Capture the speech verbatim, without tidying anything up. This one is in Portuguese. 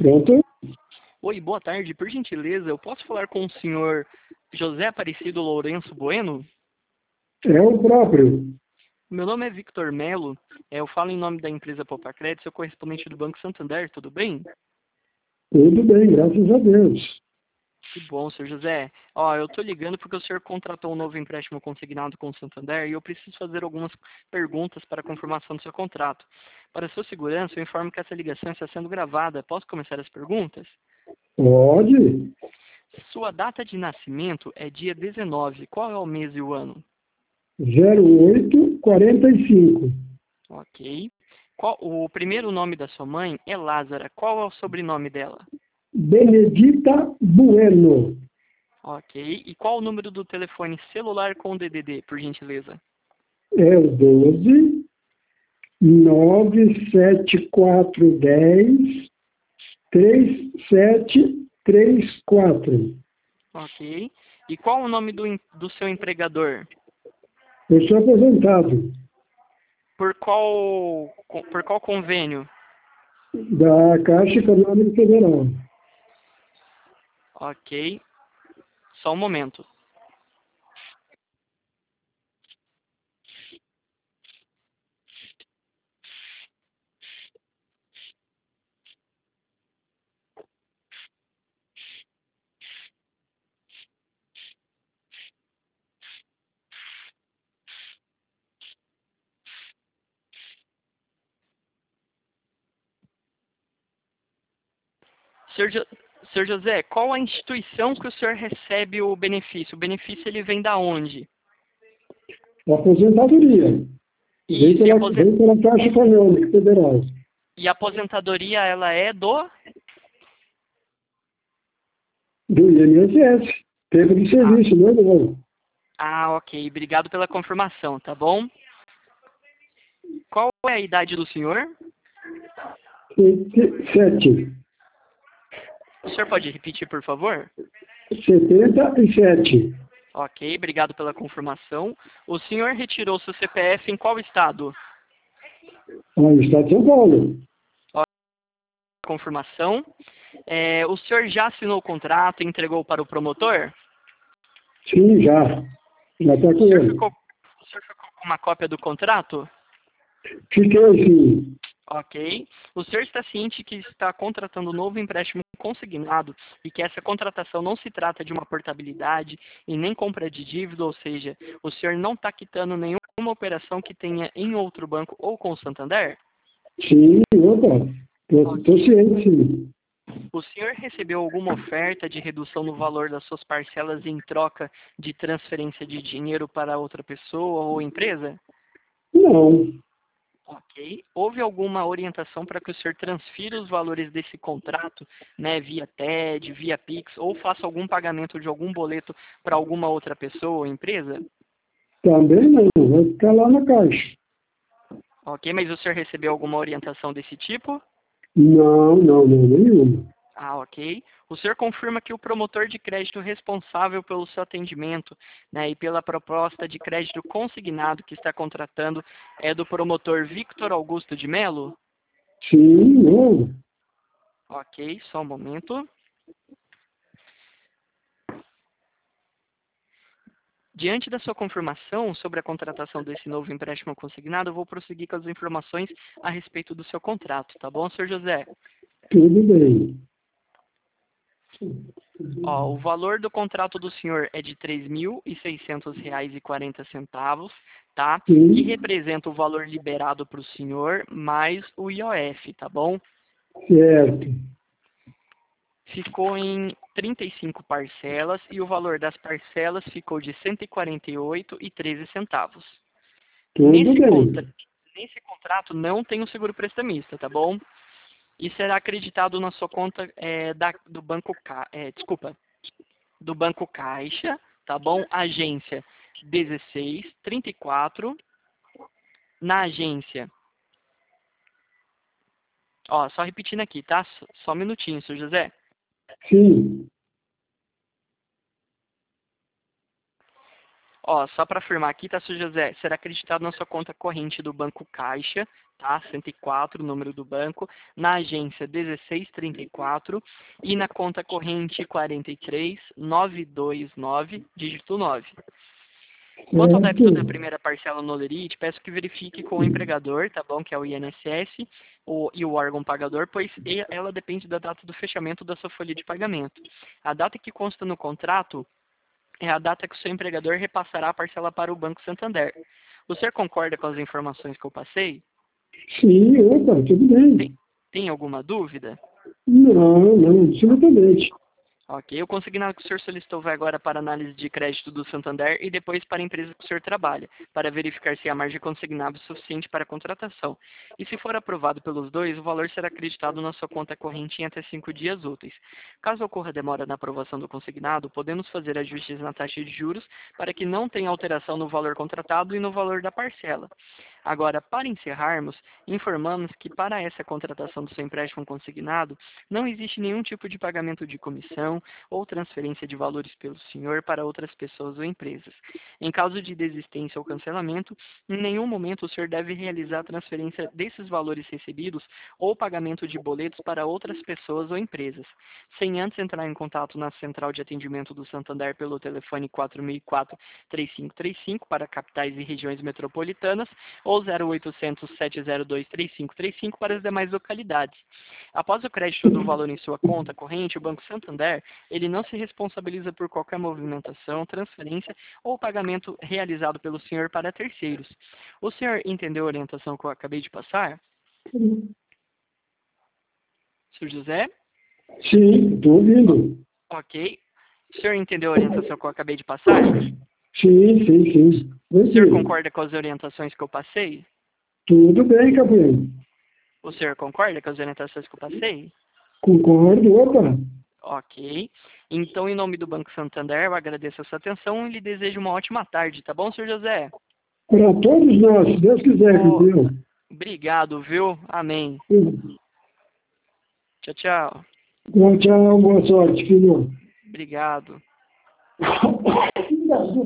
Pronto? Oi, boa tarde. Por gentileza, eu posso falar com o senhor José Aparecido Lourenço Bueno? É o próprio. Meu nome é Victor Melo. é, Eu falo em nome da empresa Poupa Crédito, sou correspondente do Banco Santander, tudo bem? Tudo bem, graças a Deus. Que bom, senhor José. Ó, eu tô ligando porque o senhor contratou um novo empréstimo consignado com o Santander e eu preciso fazer algumas perguntas para a confirmação do seu contrato. Para sua segurança, eu informo que essa ligação está sendo gravada. Posso começar as perguntas? Pode. Sua data de nascimento é dia dezenove. Qual é o mês e o ano? zero oito quarenta e cinco. Ok. Qual, o primeiro nome da sua mãe é Lázara. Qual é o sobrenome dela? Benedita Bueno. Ok. E qual o número do telefone celular com D D D, por gentileza? É o doze nove sete quatro dez três sete três quatro. Ok. E qual o nome do, em- do seu empregador? Eu sou aposentado Por qual, co- por qual convênio? da Caixa Econômica Federal. Ok. Só um momento. Senhor, Jo- senhor José, qual a instituição que o senhor recebe o benefício? O benefício ele vem da onde? Aposentadoria. Vem Isso, e, pela, aposen- vem pela Caixa Econômica Federal. e a aposentadoria ela é do... Do I N S S. Tempo de Ah, serviço, não é, não? ah, ok. Obrigado pela confirmação, tá bom? Qual é a idade do senhor? Sete. O senhor pode repetir, por favor? Setenta e sete. Ok, obrigado pela confirmação. O senhor retirou seu C P F em qual estado? No estado de São Paulo. Ó, confirmação. É, o senhor já assinou o contrato e entregou para o promotor? Sim, já. Já está O com senhor ele. ficou, o senhor ficou com uma cópia do contrato? Fiquei sim. Ok. O senhor está ciente que está contratando um novo empréstimo consignado e que essa contratação não se trata de uma portabilidade e nem compra de dívida, ou seja, o senhor não está quitando nenhuma operação que tenha em outro banco ou com o Santander? Sim, opa. Estou Ok. ciente, sim. O senhor recebeu alguma oferta de redução no valor das suas parcelas em troca de transferência de dinheiro para outra pessoa ou empresa? Não. Ok. Houve alguma orientação para que o senhor transfira os valores desse contrato, né, via T E D, via Pix, ou faça algum pagamento de algum boleto para alguma outra pessoa ou empresa? Também não. Vai ficar lá na Caixa. Ok, mas o senhor recebeu alguma orientação desse tipo? Não, não, não, nenhuma. Ah, ok. O senhor confirma que o promotor de crédito responsável pelo seu atendimento, né, e pela proposta de crédito consignado que está contratando é do promotor Victor Augusto de Melo? Sim, não. Ok, só um momento. Diante da sua confirmação sobre a contratação desse novo empréstimo consignado, eu vou prosseguir com as informações a respeito do seu contrato, tá bom, senhor José? Tudo bem. Ó, o valor do contrato do senhor é de três mil e seiscentos reais e quarenta centavos, tá? Que Sim, representa o valor liberado para o senhor mais o I O F, tá bom? certo. Ficou em trinta e cinco parcelas e o valor das parcelas ficou de cento e quarenta e oito reais e treze centavos. Tudo Nesse, contra... bem. Nesse contrato não tem o seguro prestamista, tá bom? E será acreditado na sua conta é, da, do banco Ca... é, desculpa, do Banco Caixa, tá bom? Agência dezesseis trinta e quatro. Na agência, ó, só repetindo aqui, tá? Só só um minutinho, senhor José. Sim, Ó, só para afirmar aqui, tá, senhor José? Será acreditado na sua conta corrente do Banco Caixa, tá? cento e quatro, o número do banco, na agência dezesseis trinta e quatro e na conta corrente quarenta e três, novecentos e vinte e nove, dígito nove. Quanto ao débito da Certo. primeira parcela no Lerite, peço que verifique com o empregador, tá bom? Que é o I N S S o, e o órgão pagador, pois e- ela depende da data do fechamento da sua folha de pagamento. A data que consta no contrato é a data que o seu empregador repassará a parcela para o Banco Santander. O senhor concorda com as informações que eu passei? Sim, opa, tudo Tem, bem. tem alguma dúvida? Não, não, absolutamente. Ok, o consignado que o senhor solicitou vai agora para análise de crédito do Santander e depois para a empresa que o senhor trabalha, para verificar se há margem consignável suficiente para a contratação. E se for aprovado pelos dois, o valor será acreditado na sua conta corrente em até cinco dias úteis. Caso ocorra demora na aprovação do consignado, podemos fazer ajustes na taxa de juros para que não tenha alteração no valor contratado e no valor da parcela. Agora, para encerrarmos, informamos que para essa contratação do seu empréstimo consignado, não existe nenhum tipo de pagamento de comissão ou transferência de valores pelo senhor para outras pessoas ou empresas. Em caso de desistência ou cancelamento, em nenhum momento o senhor deve realizar a transferência desses valores recebidos ou pagamento de boletos para outras pessoas ou empresas, sem antes entrar em contato na central de atendimento do Santander pelo telefone quatro mil e quatro, três cinco três cinco para capitais e regiões metropolitanas ou zero oitocentos, sete zero dois, três cinco três cinco para as demais localidades. Após o crédito do valor em sua conta corrente, o Banco Santander ele não se responsabiliza por qualquer movimentação, transferência ou pagamento realizado pelo senhor para terceiros. O senhor entendeu a orientação que eu acabei de passar? senhor José? Sim, estou ouvindo. Ok. O senhor entendeu a orientação que eu acabei de passar? Sim, sim, sim. O senhor Tranquilo. concorda com as orientações que eu passei? Tudo bem, Capoeira. O senhor concorda com as orientações que eu passei? Concordo, opa. Ok. Então, em nome do Banco Santander, eu agradeço a sua atenção e lhe desejo uma ótima tarde, tá bom, senhor José? Para todos nós, se Deus quiser, Oh, campeão. obrigado, viu? Amém. Tchau, tchau. Tchau, tchau, boa sorte, filho. Obrigado.